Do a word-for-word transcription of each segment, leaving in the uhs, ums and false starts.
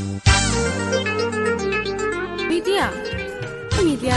Media, media.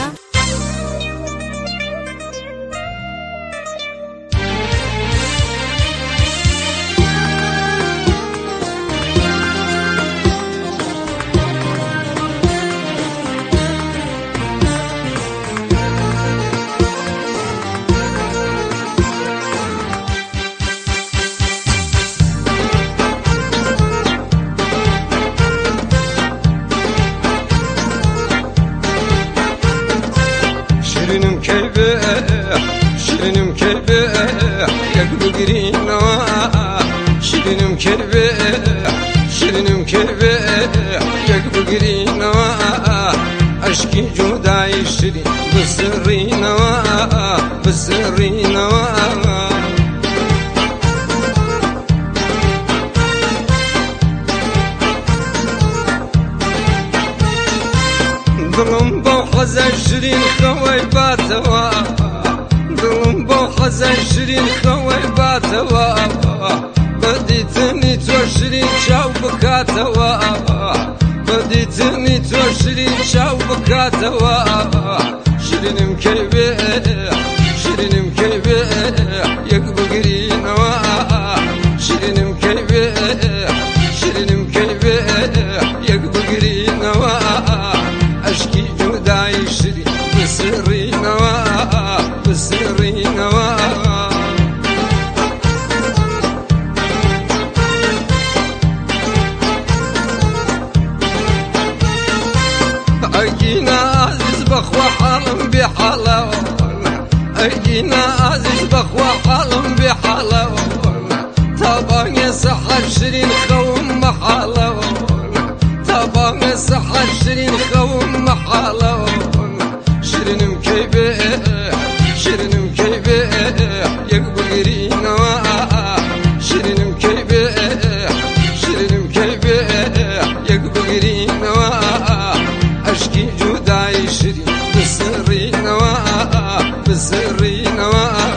Şirinim kelbe, şirinim kelbe, yaklı girina. Şirinim kelbe, şirinim kelbe, yaklı girina. Aşkı cudayı şirin, bısırina, bısırina. ظلم بو حزن شرين خوي باتوا ظلم بو حزن شرين خوي باتوا بديتني تو شرين شاو بكاتوا بديتني تو شرين شاو بكاتوا شرينم كيبي شرينم كيبي يقبل قرينا شرينم كيبي شرينم كيبي يقبل قرينا أشكي جوداي شري بسري نوا بسري نوا أجينا عزيز بخوا حالم بحلاوة أجينا عزيز بخوا حالم بحلاوة طبعا يسحر شرين خوم محلاوة طبعا سحر شرين خوم محلاوة شرينم كيبي شرينم كيبي يقبل قرينا شرينم كيبي شرينم كيبي يقبل قرينا أشكي جوداي شرين بسرينا بسرينا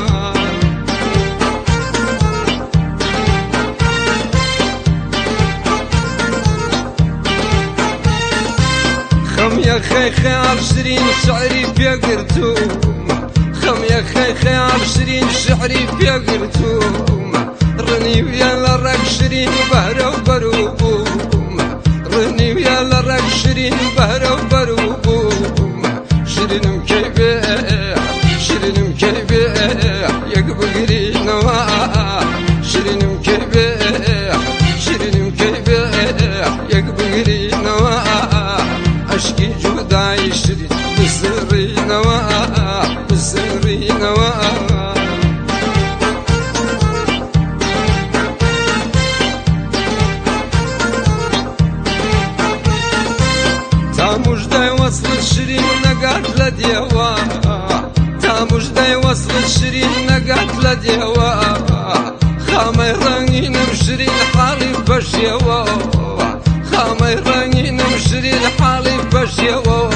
خم يا خي خي عشرين شعري بيقرتوم خم يا خي خي عشرين شعري بيقرتوم رني ويا لرك شرين بهرة وبروبوم رني ويا لرك شرين بهرة وبروبوم شرينم كيبي شرينم كيبي يقبل قرينا شرينم كيبي شرينم كيبي يقبل قرينا أشكي جوداي شري بسري نوا بسري نوا تاموش داي وصل الشرين نقات لديوا تاموش داي وصل الشرين نقات لديوا خامي رانين مشرين حالي بشيوا خامي رانين مشرين حالي بشيوا